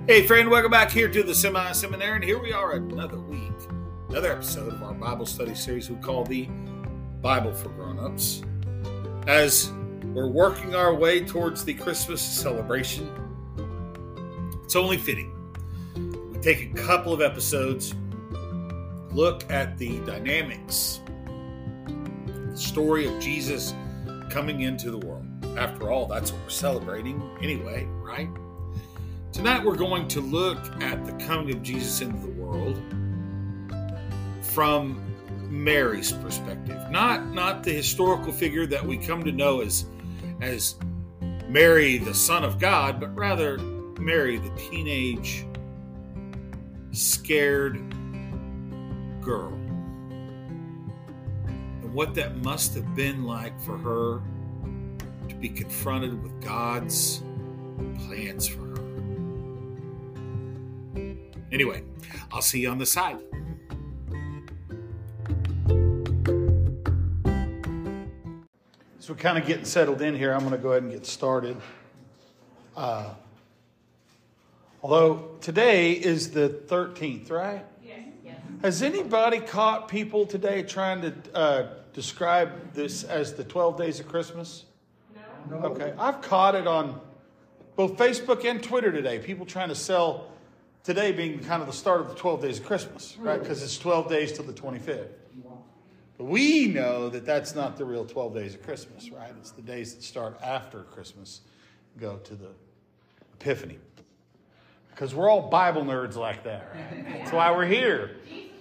Hey friend, welcome back here to the Semi-Seminary, and here we are another week, another episode of our Bible study series we call the Bible for Grown-Ups. As we're working our way towards the Christmas celebration, it's only fitting we take a couple of episodes, look at the dynamics, the story of Jesus coming into the world. After all, that's what we're celebrating anyway, right? Tonight we're going to look at the coming of Jesus into the world from Mary's perspective. Not the historical figure that we come to know as Mary, the Son of God, but rather Mary, the teenage, scared girl. And what that must have been like for her to be confronted with God's plans for her. Anyway, I'll see you on the side. So we're kind of getting settled in here. I'm going to go ahead and get started. Although today is the 13th, right? Yes. Has anybody caught people today trying to describe this as the 12 days of Christmas? No. Okay. I've caught it on both Facebook and Twitter today. People trying to sell today being kind of the start of the 12 days of Christmas, right? Because it's 12 days till the 25th. But we know that that's not the real 12 days of Christmas, right? It's the days that start after Christmas, go to the Epiphany. Because we're all Bible nerds like that, right? That's why we're here.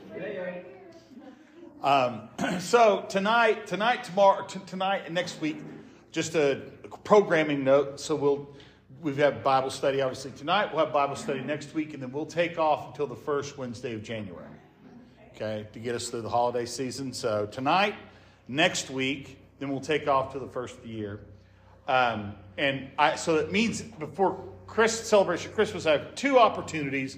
So tonight, tomorrow, tonight and next week, just a programming note. So we've had Bible study, obviously, tonight. We'll have Bible study next week, and then we'll take off until the first Wednesday of January, okay, to get us through the holiday season. So tonight, next week, then we'll take off to the first of the year. So that means before celebration of Christmas, I have two opportunities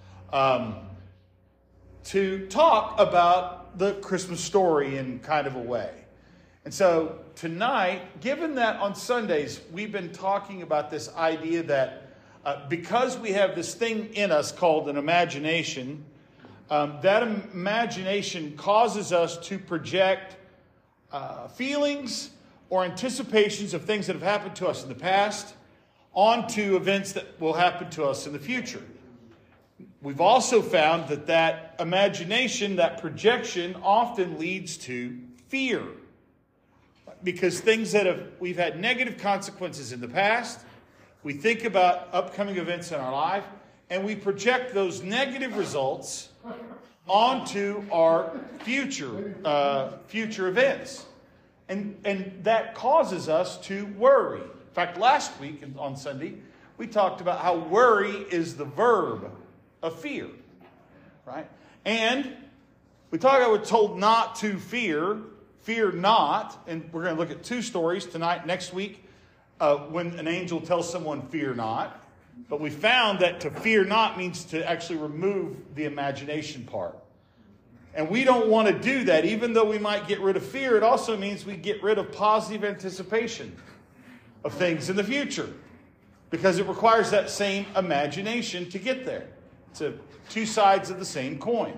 to talk about the Christmas story in kind of a way. And so tonight, given that on Sundays we've been talking about this idea that because we have this thing in us called an imagination, that imagination causes us to project feelings or anticipations of things that have happened to us in the past onto events that will happen to us in the future. We've also found that imagination, that projection, often leads to fear. Because things that we've had negative consequences in the past, we think about upcoming events in our life, and we project those negative results onto our future events. And that causes us to worry. In fact, last week on Sunday, we talked about how worry is the verb of fear, right? And we're told not to fear. Fear not, and we're going to look at two stories tonight, next week, when an angel tells someone, fear not. But we found that to fear not means to actually remove the imagination part. And we don't want to do that. Even though we might get rid of fear, it also means we get rid of positive anticipation of things in the future. Because it requires that same imagination to get there. It's two sides of the same coin.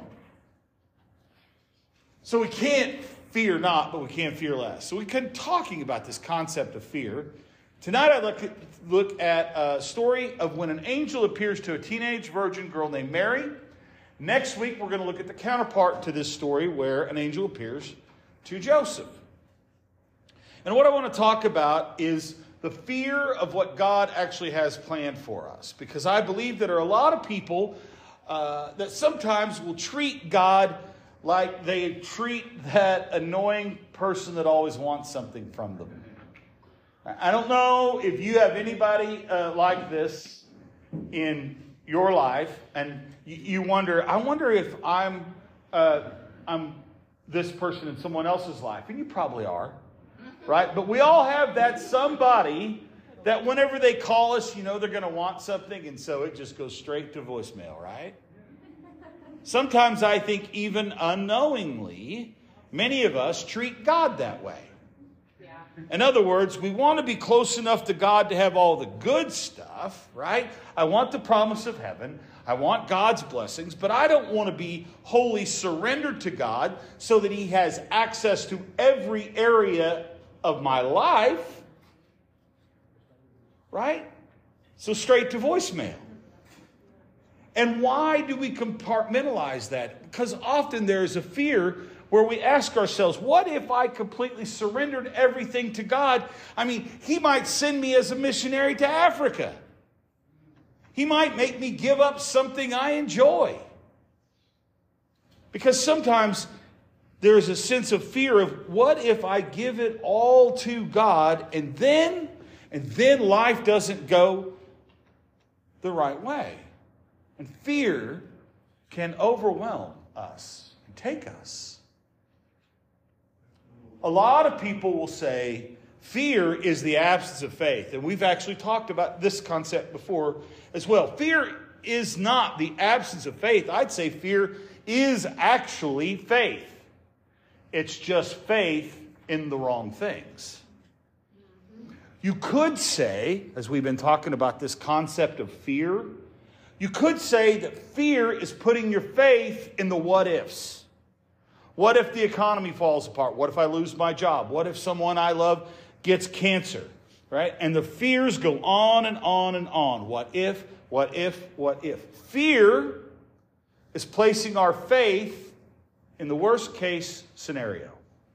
So we can't fear not, but we can fear less. So we keep talking about this concept of fear. Tonight I'd like to look at a story of when an angel appears to a teenage virgin girl named Mary. Next week we're going to look at the counterpart to this story where an angel appears to Joseph. And what I want to talk about is the fear of what God actually has planned for us. Because I believe that there are a lot of people that sometimes will treat God like they treat that annoying person that always wants something from them. I don't know if you have anybody like this in your life, and you wonder, I wonder if I'm this person in someone else's life. And you probably are, right? But we all have that somebody that whenever they call us, they're going to want something, and so it just goes straight to voicemail, right? Sometimes I think even unknowingly, many of us treat God that way. Yeah. In other words, we want to be close enough to God to have all the good stuff, right? I want the promise of heaven. I want God's blessings, but I don't want to be wholly surrendered to God so that He has access to every area of my life, right? So straight to voicemail. And why do we compartmentalize that? Because often there is a fear where we ask ourselves, what if I completely surrendered everything to God? I mean, He might send me as a missionary to Africa. He might make me give up something I enjoy. Because sometimes there's a sense of fear of, what if I give it all to God and then life doesn't go the right way? And fear can overwhelm us and take us. A lot of people will say fear is the absence of faith. And we've actually talked about this concept before as well. Fear is not the absence of faith. I'd say fear is actually faith. It's just faith in the wrong things. You could say, as we've been talking about this concept of fear, you could say that fear is putting your faith in the what ifs. What if the economy falls apart? What if I lose my job? What if someone I love gets cancer? Right? And the fears go on and on and on. What if, what if, what if? Fear is placing our faith in the worst case scenario.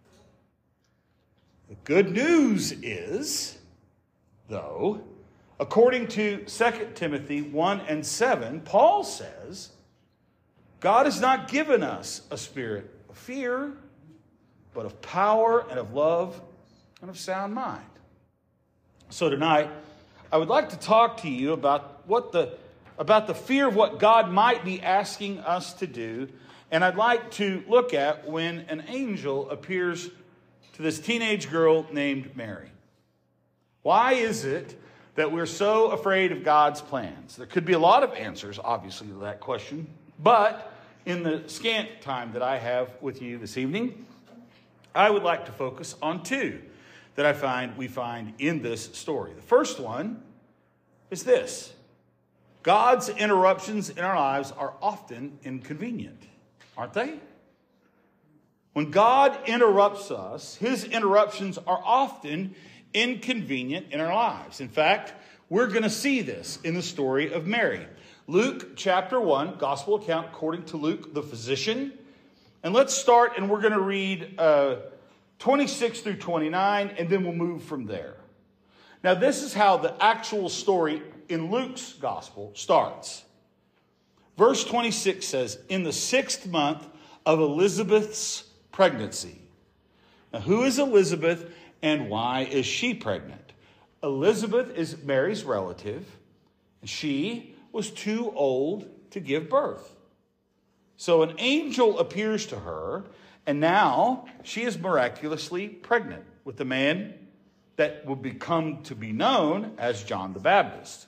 The good news is, though, according to 2 Timothy 1:7, Paul says, God has not given us a spirit of fear, but of power and of love and of sound mind. So tonight, I would like to talk to you about the fear of what God might be asking us to do. And I'd like to look at when an angel appears to this teenage girl named Mary. Why is it that we're so afraid of God's plans? There could be a lot of answers, obviously, to that question. But in the scant time that I have with you this evening, I would like to focus on two that we find in this story. The first one is this: God's interruptions in our lives are often inconvenient, aren't they? When God interrupts us, His interruptions are often inconvenient in our lives. In fact, we're going to see this in the story of Mary. Luke chapter 1, gospel account according to Luke, the physician. And let's start, and we're going to read 26 through 29, and then we'll move from there. Now, this is how the actual story in Luke's gospel starts. Verse 26 says, in the 6th month of Elizabeth's pregnancy. Now, who is Elizabeth and why is she pregnant? Elizabeth is Mary's relative, and she was too old to give birth. So an angel appears to her, and now she is miraculously pregnant with the man that will become to be known as John the Baptist.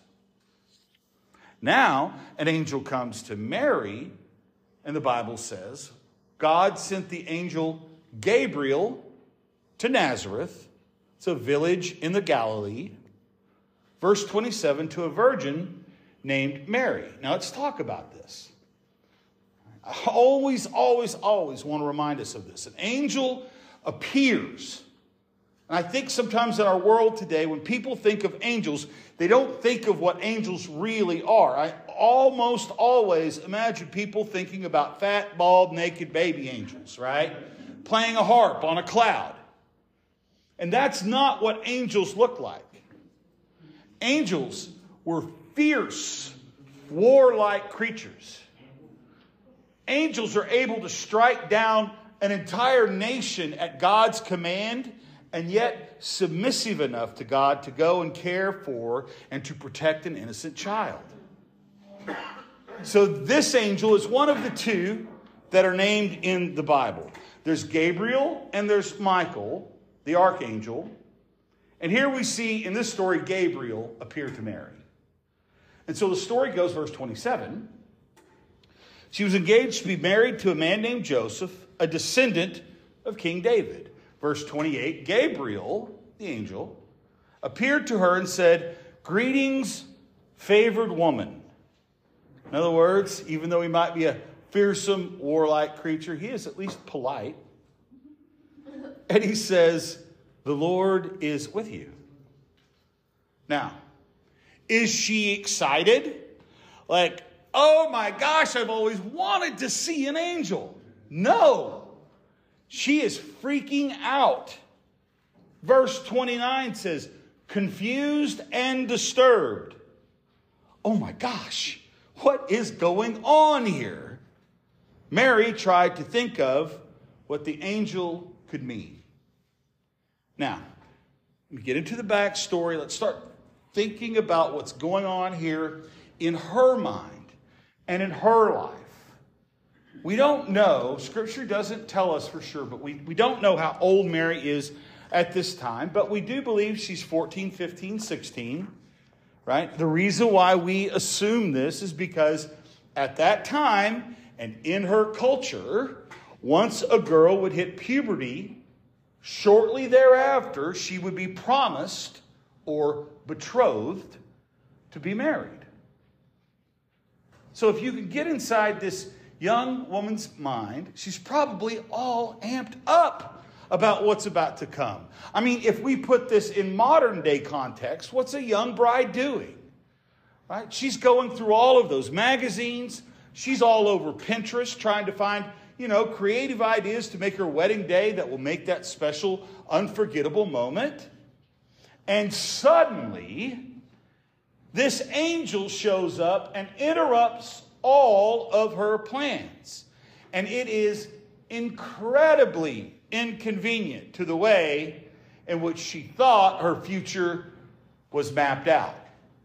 Now an angel comes to Mary, and the Bible says, God sent the angel Gabriel to Nazareth, it's a village in the Galilee, verse 27, to a virgin named Mary. Now let's talk about this. I always want to remind us of this. An angel appears. And I think sometimes in our world today, when people think of angels, they don't think of what angels really are. I almost always imagine people thinking about fat, bald, naked baby angels, right? Playing a harp on a cloud. And that's not what angels look like. Angels were fierce, warlike creatures. Angels are able to strike down an entire nation at God's command, and yet submissive enough to God to go and care for and to protect an innocent child. So this angel is one of the two that are named in the Bible. There's Gabriel and there's Michael, the archangel. And here we see in this story Gabriel appear to Mary. And so the story goes, verse 27. She was engaged to be married to a man named Joseph, a descendant of King David. Verse 28, Gabriel the angel, appeared to her and said, "Greetings, favored woman." In other words, even though he might be a fearsome, warlike creature, he is at least polite. And he says, "The Lord is with you." Now, is she excited? Like, "Oh my gosh, I've always wanted to see an angel"? No. She is freaking out. Verse 29 says, confused and disturbed. Oh my gosh, what is going on here? Mary tried to think of what the angel could mean. Now, let me get into the backstory. Let's start thinking about what's going on here in her mind and in her life. We don't know, Scripture doesn't tell us for sure, but we don't know how old Mary is at this time, but we do believe she's 14, 15, 16, right? The reason why we assume this is because at that time and in her culture, once a girl would hit puberty, shortly thereafter, she would be promised or betrothed to be married. So if you can get inside this young woman's mind, she's probably all amped up about what's about to come. I mean, if we put this in modern day context, what's a young bride doing? Right? She's going through all of those magazines. She's all over Pinterest trying to find, creative ideas to make her wedding day that will make that special, unforgettable moment. And suddenly, this angel shows up and interrupts all of her plans. And it is incredibly inconvenient to the way in which she thought her future was mapped out.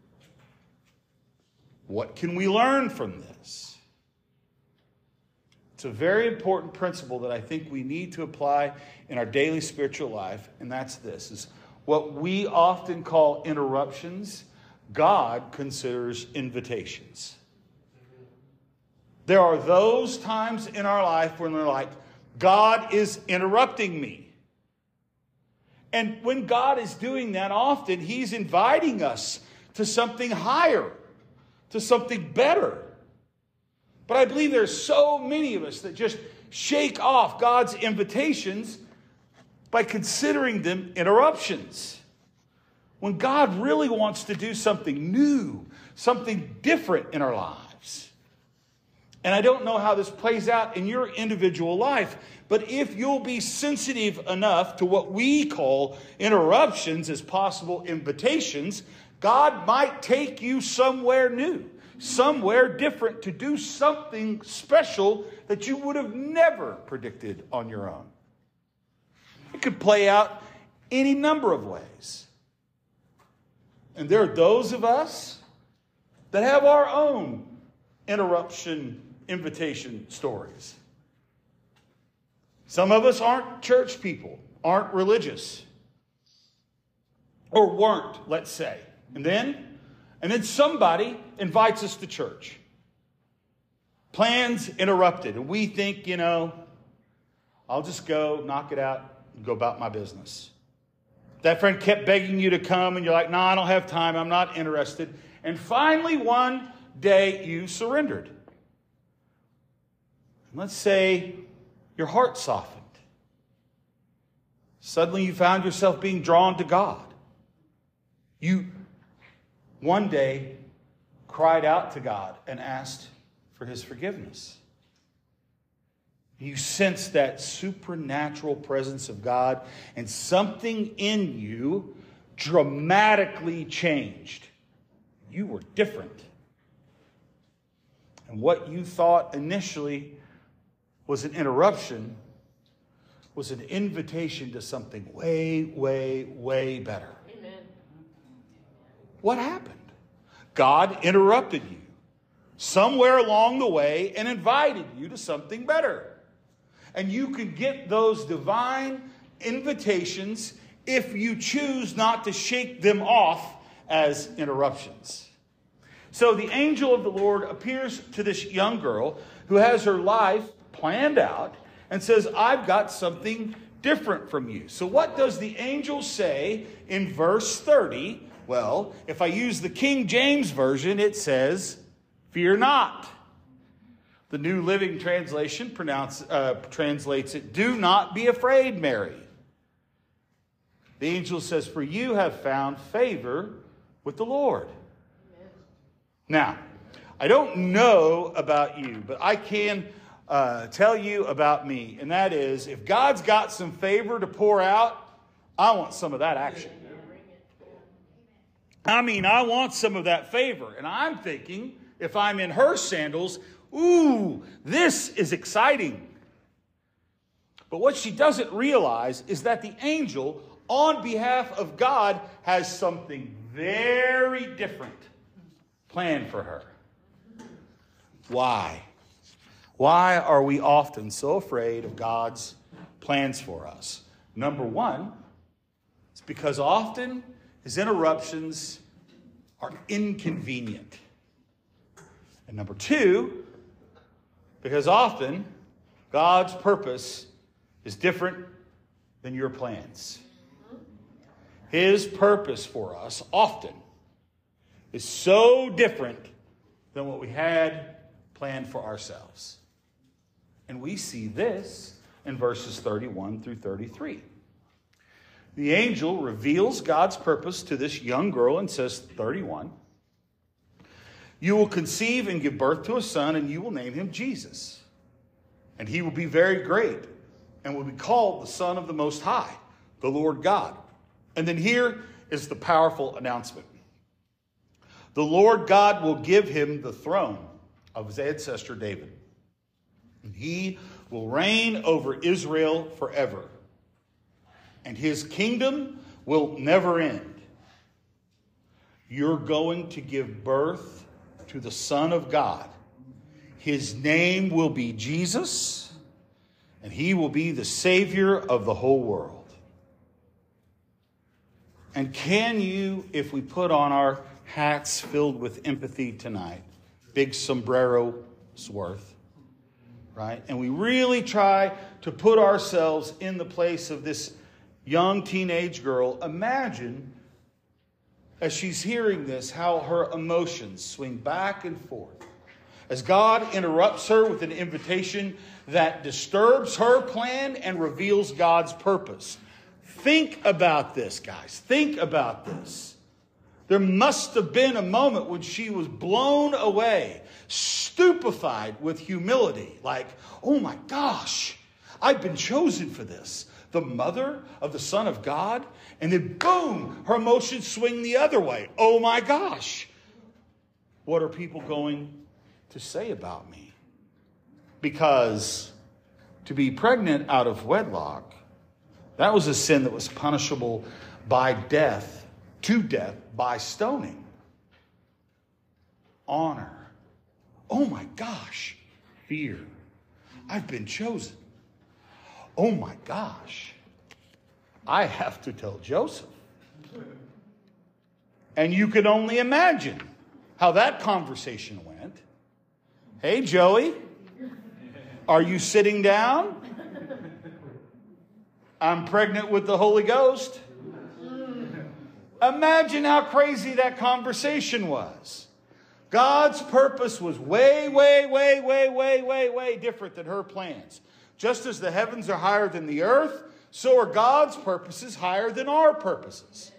What can we learn from this? It's a very important principle that I think we need to apply in our daily spiritual life, and that's this, is what we often call interruptions, God considers invitations. There are those times in our life when we're like, God is interrupting me. And when God is doing that, often He's inviting us to something higher, to something better. But I believe there's so many of us that just shake off God's invitations by considering them interruptions. When God really wants to do something new, something different in our lives. And I don't know how this plays out in your individual life, but if you'll be sensitive enough to what we call interruptions as possible invitations, God might take you somewhere new, somewhere different, to do something special that you would have never predicted on your own. It could play out any number of ways. And there are those of us that have our own interruption invitation stories. Some of us aren't church people, aren't religious, or weren't, let's say. And then somebody invites us to church. Plans interrupted. And we think, I'll just go, knock it out, and go about my business. That friend kept begging you to come, and you're like, no, I don't have time, I'm not interested. And finally, one day, you surrendered. Let's say your heart softened. Suddenly you found yourself being drawn to God. You one day cried out to God and asked for His forgiveness. You sensed that supernatural presence of God, and something in you dramatically changed. You were different. And what you thought initially was an interruption was an invitation to something way, way, way better. Amen. What happened? God interrupted you somewhere along the way and invited you to something better. And you can get those divine invitations if you choose not to shake them off as interruptions. So the angel of the Lord appears to this young girl who has her life planned out and says, I've got something different from you. So what does the angel say in verse 30? Well, if I use the King James Version, it says, fear not. The New Living Translation translates it, do not be afraid, Mary. The angel says, for you have found favor with the Lord. Amen. Now, I don't know about you, but I can tell you about me. And that is, if God's got some favor to pour out, I want some of that action. I mean, I want some of that favor. And I'm thinking, if I'm in her sandals, ooh, this is exciting. But what she doesn't realize is that the angel, on behalf of God, has something very different planned for her. Why? Why are we often so afraid of God's plans for us? Number one, it's because often his interruptions are inconvenient. And number two, because often God's purpose is different than your plans. His purpose for us often is so different than what we had planned for ourselves. And we see this in verses 31 through 33. The angel reveals God's purpose to this young girl and says, 31, you will conceive and give birth to a son, and you will name him Jesus. And he will be very great and will be called the Son of the Most High, the Lord God. And then here is the powerful announcement. The Lord God will give him the throne of his ancestor David. And he will reign over Israel forever. And his kingdom will never end. You're going to give birth to the Son of God. His name will be Jesus, and he will be the Savior of the whole world. And can you, if we put on our hats filled with empathy tonight, big sombrero's worth, right? And we really try to put ourselves in the place of this young teenage girl. Imagine, as she's hearing this, how her emotions swing back and forth as God interrupts her with an invitation that disturbs her plan and reveals God's purpose. Think about this, guys. Think about this. There must have been a moment when she was blown away, stupefied with humility. Like, oh my gosh, I've been chosen for this. The mother of the Son of God. And then boom, her emotions swing the other way. Oh my gosh. What are people going to say about me? Because to be pregnant out of wedlock, that was a sin that was punishable by death, to death, by stoning. Honor. Oh my gosh. Fear. I've been chosen. Oh my gosh. I have to tell Joseph. And you can only imagine how that conversation went. Hey, Joey, are you sitting down? I'm pregnant with the Holy Ghost. Imagine how crazy that conversation was. God's purpose was way different than her plans. Just as the heavens are higher than the earth, so are God's purposes higher than our purposes.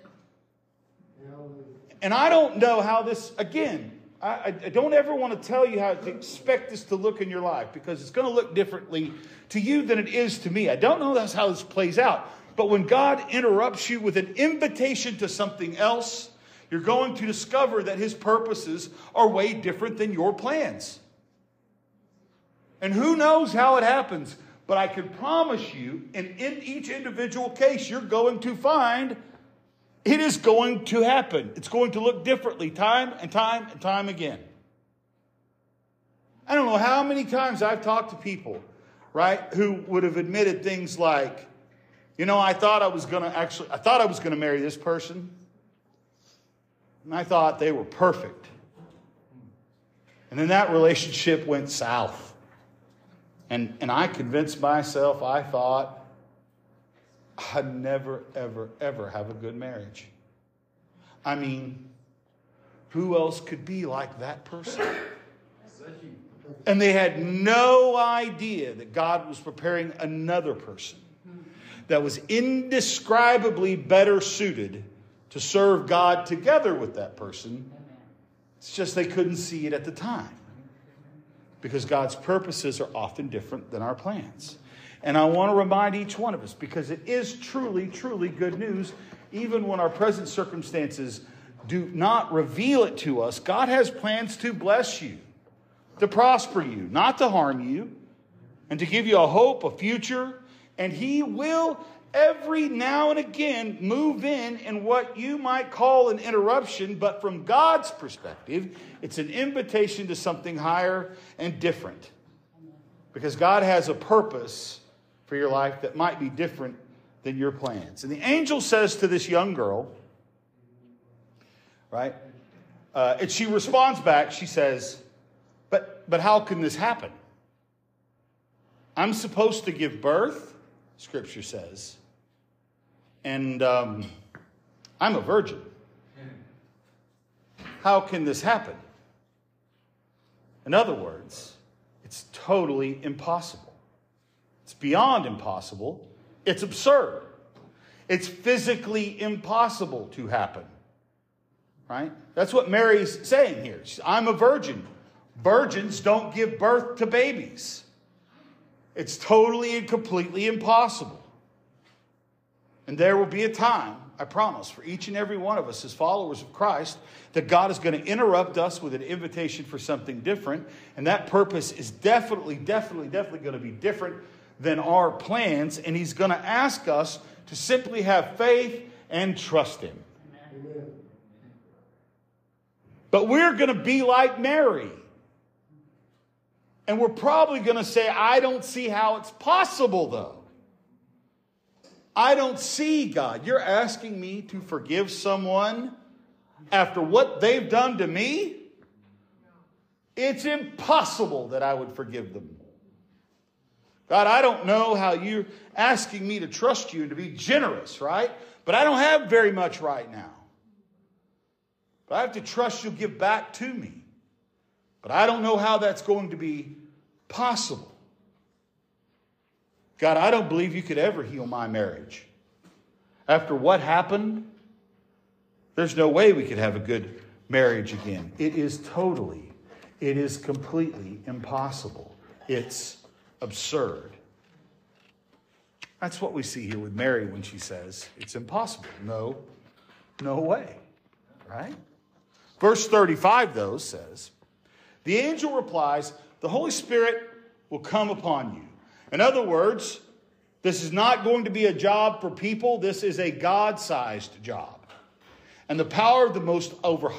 And I don't know how this, again, I don't ever want to tell you how to expect this to look in your life, because it's going to look differently to you than it is to me. I don't know that's how this plays out. But when God interrupts you with an invitation to something else, you're going to discover that his purposes are way different than your plans. And who knows how it happens, but I can promise you, in each individual case, you're going to find it is going to happen. It's going to look differently time and time and time again. I don't know how many times I've talked to people, right, who would have admitted things like, you know, I thought I was going to marry this person. And I thought they were perfect. And then that relationship went south. And I convinced myself, I thought, I'd never, ever, ever have a good marriage. I mean, who else could be like that person? And they had no idea that God was preparing another person that was indescribably better suited to serve God together with that person. It's just they couldn't see it at the time. Because God's purposes are often different than our plans. And I want to remind each one of us, because it is truly, truly good news, even when our present circumstances do not reveal it to us. God has plans to bless you, to prosper you, not to harm you, and to give you a hope, a future. And He will every now and again move in what you might call an interruption, but from God's perspective, it's an invitation to something higher and different. Because God has a purpose for your life that might be different than your plans. And the angel says to this young girl, right? And she responds back, she says, but how can this happen? I'm supposed to give birth, Scripture says, and I'm a virgin. How can this happen? In other words, it's totally impossible. It's beyond impossible. It's absurd. It's physically impossible to happen. Right? That's what Mary's saying here. I'm a virgin. Virgins don't give birth to babies. It's totally and completely impossible. And there will be a time, I promise, for each and every one of us as followers of Christ, that God is going to interrupt us with an invitation for something different. And that purpose is definitely going to be different than our plans. And He's going to ask us to simply have faith and trust Him. Amen. But we're going to be like Mary. And we're probably going to say, I don't see how it's possible, though. I don't see, God. You're asking me to forgive someone after what they've done to me? It's impossible that I would forgive them. God, I don't know how you're asking me to trust you and to be generous, right? But I don't have very much right now. But I have to trust you'll give back to me. But I don't know how that's going to be possible. God, I don't believe you could ever heal my marriage. After what happened, there's no way we could have a good marriage again. It is completely impossible. It's absurd. That's what we see here with Mary when she says it's impossible. No way. Right? Verse 35, though, says, the angel replies, the Holy Spirit will come upon you. In other words, this is not going to be a job for people. This is a God-sized job. And the power of the Most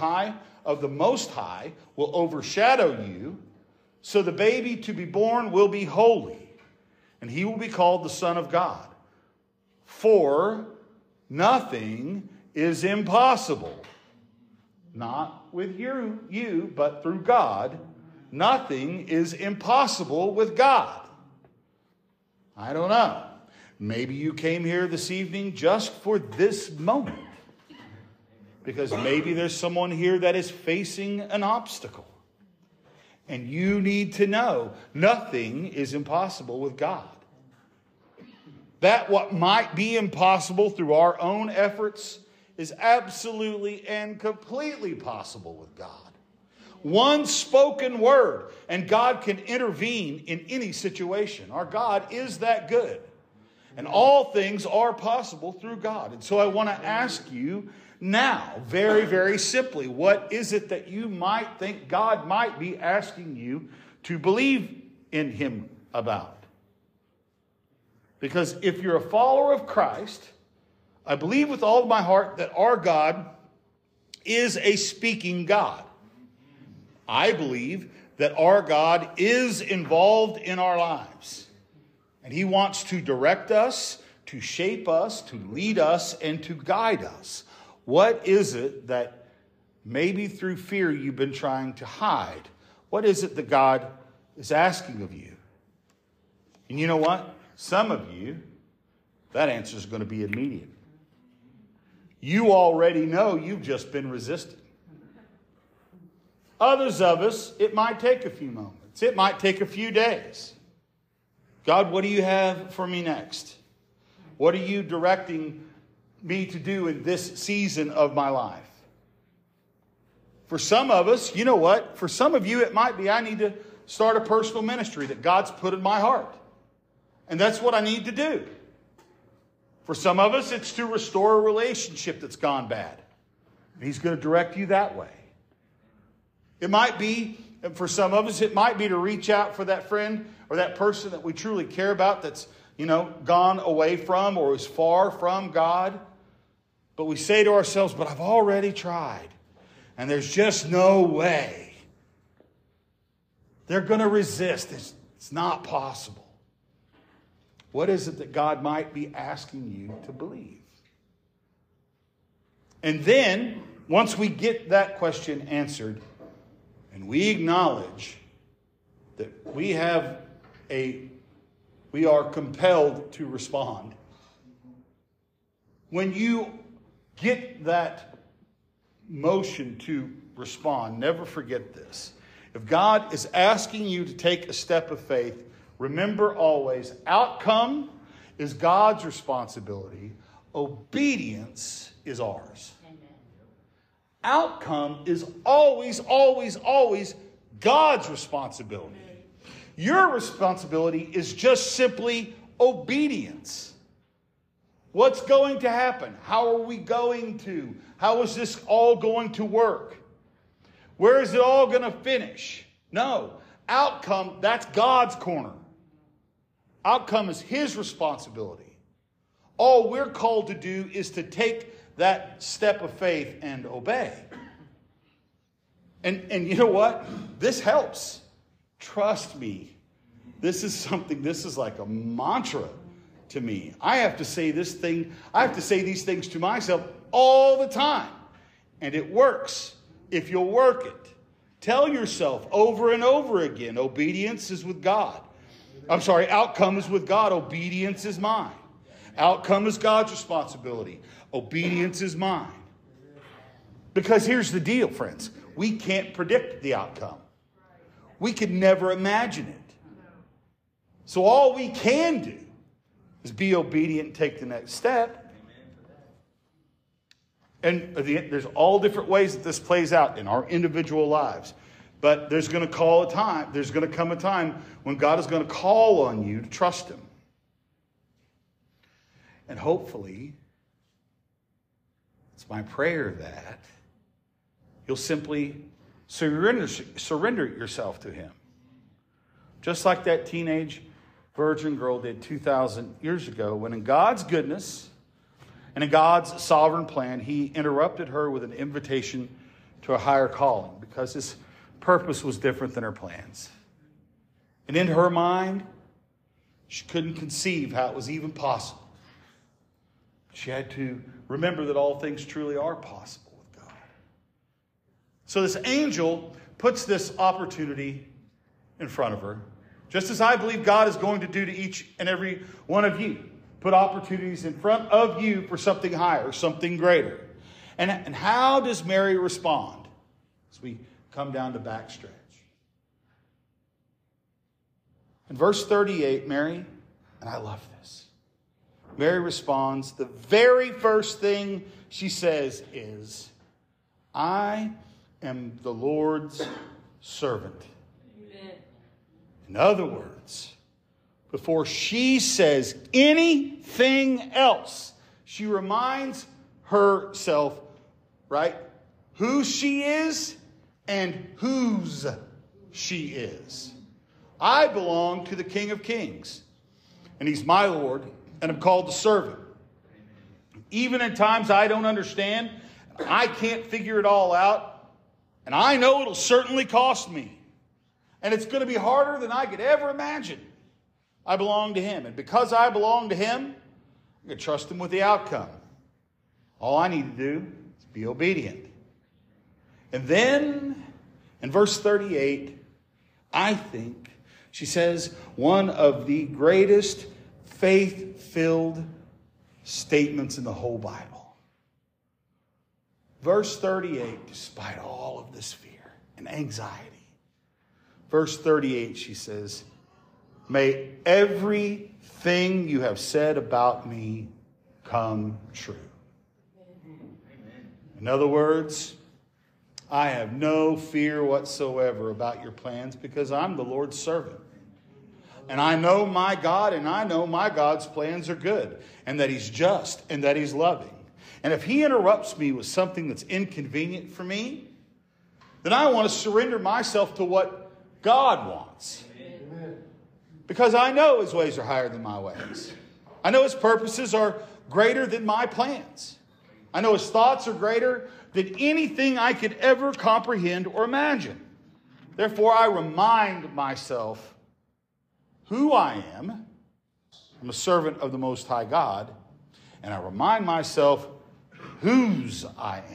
High will overshadow you, so the baby to be born will be holy, and he will be called the Son of God. For nothing is impossible. Not with you, but through God. Nothing is impossible with God. I don't know. Maybe you came here this evening just for this moment. Because maybe there's someone here that is facing an obstacle. And you need to know nothing is impossible with God. That what might be impossible through our own efforts is absolutely and completely possible with God. One spoken word, and God can intervene in any situation. Our God is that good. And all things are possible through God. And so I want to ask you now, very, very simply, what is it that you might think God might be asking you to believe in Him about? Because if you're a follower of Christ, I believe with all of my heart that our God is a speaking God. I believe that our God is involved in our lives. And He wants to direct us, to shape us, to lead us, and to guide us. What is it that maybe through fear you've been trying to hide? What is it that God is asking of you? And you know what? Some of you That answer is going to be immediate. You already know you've just been resisted. Others of us, it might take a few moments. It might take a few days. God, what do you have for me next? What are you directing me to do in this season of my life? For some of us, you know what? For some of you, it might be I need to start a personal ministry that God's put in my heart. And that's what I need to do. For some of us, it's to restore a relationship that's gone bad. And He's going to direct you that way. It might be, for some of us, it might be to reach out for that friend or that person that we truly care about that's, gone away from or is far from God. But we say to ourselves, but I've already tried. And there's just no way. They're going to resist. It's not possible. What is it that God might be asking you to believe? And then, once we get that question answered, and we acknowledge that we are compelled to respond. When you get that motion to respond, never forget this. If God is asking you to take a step of faith, remember always, outcome is God's responsibility. Obedience is ours. Amen. Outcome is always, always, always God's responsibility. Your responsibility is just simply obedience. What's going to happen? How are we going to? How is this all going to work? Where is it all going to finish? No. Outcome, that's God's corner. Outcome is His responsibility. All we're called to do is to take that step of faith and obey. And you know what? This helps. Trust me. This is like a mantra to me. I have to say these things to myself all the time. And it works if you'll work it. Tell yourself over and over again, obedience is with God. Outcome is with God. Obedience is mine. Outcome is God's responsibility. Obedience is mine. Because here's the deal, friends. We can't predict the outcome. We could never imagine it. So all we can do is be obedient and take the next step. And there's all different ways that this plays out in our individual lives. But there's going to come a time when God is going to call on you to trust Him. And hopefully, it's my prayer that you'll simply surrender yourself to Him. Just like that teenage virgin girl did 2,000 years ago, when in God's goodness and in God's sovereign plan, He interrupted her with an invitation to a higher calling because His purpose was different than her plans. And in her mind, she couldn't conceive how it was even possible. She had to remember that all things truly are possible with God. So this angel puts this opportunity in front of her, just as I believe God is going to do to each and every one of you. Put opportunities in front of you for something higher, something greater. And how does Mary respond as we come down the backstretch? In verse 38, Mary, and I love this, Mary responds, the very first thing she says is, I am the Lord's servant. Amen. In other words, before she says anything else, she reminds herself, right, who she is and whose she is. I belong to the King of Kings, and He's my Lord, and I'm called to serve Him. Even in times I don't understand, I can't figure it all out, and I know it'll certainly cost me. And it's going to be harder than I could ever imagine. I belong to Him. And because I belong to Him, I'm going to trust Him with the outcome. All I need to do is be obedient. And then, in verse 38, I think she says one of the greatest faith-filled statements in the whole Bible. Verse 38, despite all of this fear and anxiety. Verse 38, she says, may everything you have said about me come true. In other words, I have no fear whatsoever about your plans because I'm the Lord's servant. And I know my God, and I know my God's plans are good, and that He's just, and that He's loving. And if He interrupts me with something that's inconvenient for me, then I want to surrender myself to what God wants. Because I know His ways are higher than my ways. I know His purposes are greater than my plans. I know His thoughts are greater than anything I could ever comprehend or imagine. Therefore, I remind myself who I am. I'm a servant of the Most High God. And I remind myself whose I am.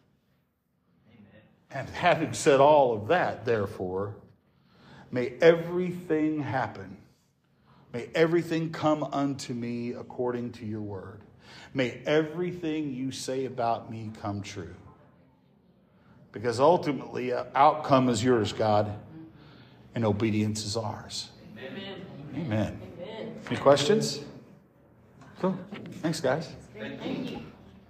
And having said all of that, therefore, may everything happen. May everything come unto me according to your word. May everything you say about me come true. Because ultimately, an outcome is yours, God, and obedience is ours. Amen. Amen. Amen. Any questions? Cool. Thanks, guys. Thank you.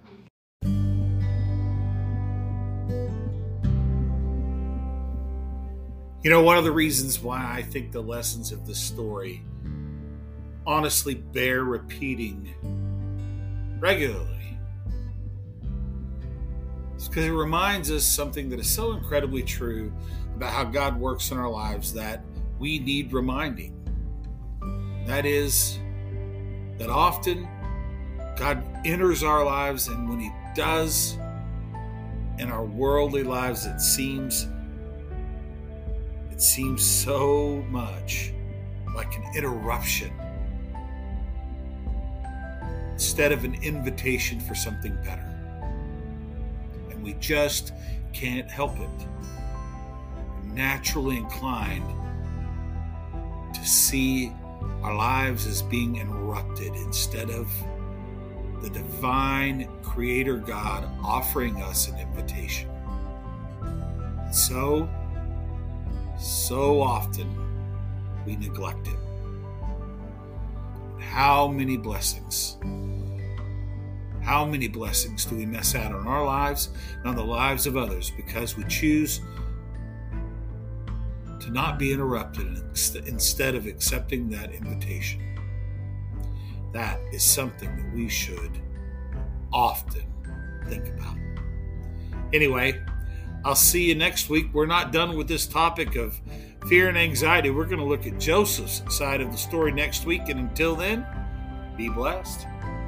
You know, one of the reasons why I think the lessons of this story honestly bear repeating regularly is because it reminds us something that is so incredibly true about how God works in our lives that we need reminding. That is, that often God enters our lives, and when He does, in our worldly lives, it seems so much like an interruption instead of an invitation for something better. And we just can't help it. We're naturally inclined to see our lives as being interrupted instead of the divine Creator God offering us an invitation. And so often we neglect it. How many blessings do we miss out on our lives and on the lives of others because we choose to not be interrupted instead of accepting that invitation? That is something that we should often think about. Anyway, I'll see you next week. We're not done with this topic of fear and anxiety. We're going to look at Joseph's side of the story next week. And until then, be blessed.